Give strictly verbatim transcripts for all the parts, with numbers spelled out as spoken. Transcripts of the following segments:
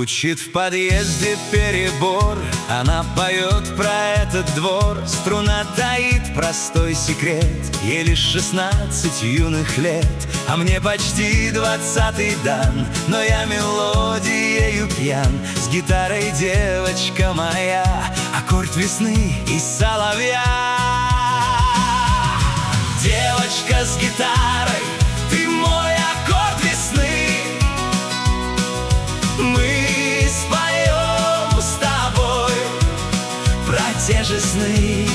Звучит в подъезде перебор, она поет про этот двор. Струна таит простой секрет, ей лишь шестнадцать юных лет, а мне почти двадцатый дан. Но я мелодиею пьян, с гитарой девочка моя, аккорд весны и соловья. Девочка с гитарой, ты мой аккорд весны. Мы споем с тобой про те же сны.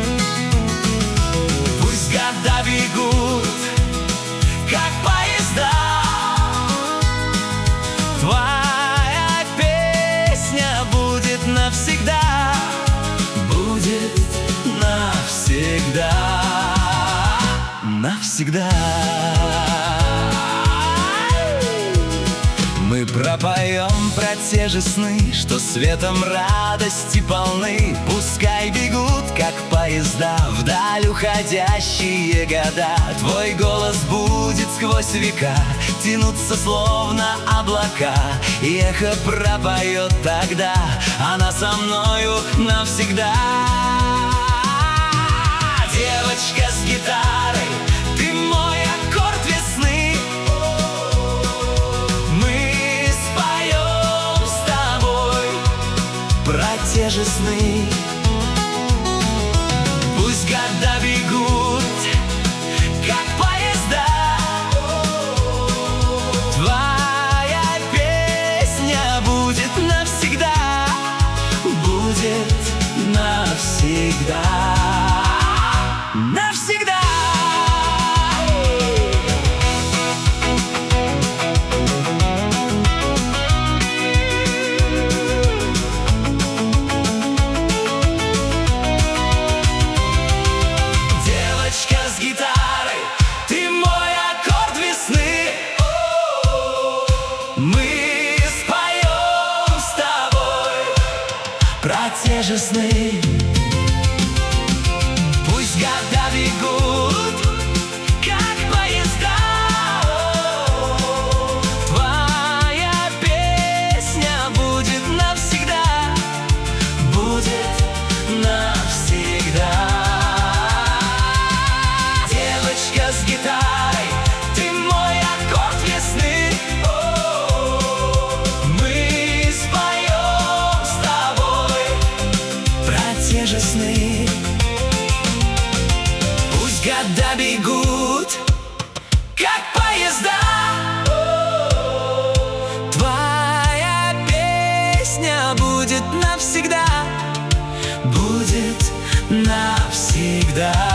Пусть года бегут, как поезда, твоя песня будет навсегда, будет навсегда, навсегда. Мы пропоем про те же сны, что светом радости полны. Пускай бегут, как поезда, вдаль уходящие года. Твой голос будет сквозь века тянуться, словно облака, и эхо пропоет тогда: она со мною навсегда. Девочка с гитарой, ты мой аккорд весны. Мы споем с тобой про те же сны. Пусть года бегут, как поезда, твоя песня будет навсегда, будет навсегда, навсегда. Девочка с гитарой, ты мой аккорд весны. Мы споем с тобой про те же сны. Пусть года бегут, как поезда, твоя песня будет навсегда, будет навсегда. Девочка с гитарой, ты мой аккорд весны. Мы споем с тобой про те же сны. Пусть года бегут, как поезда, твоя песня будет навсегда, будет навсегда.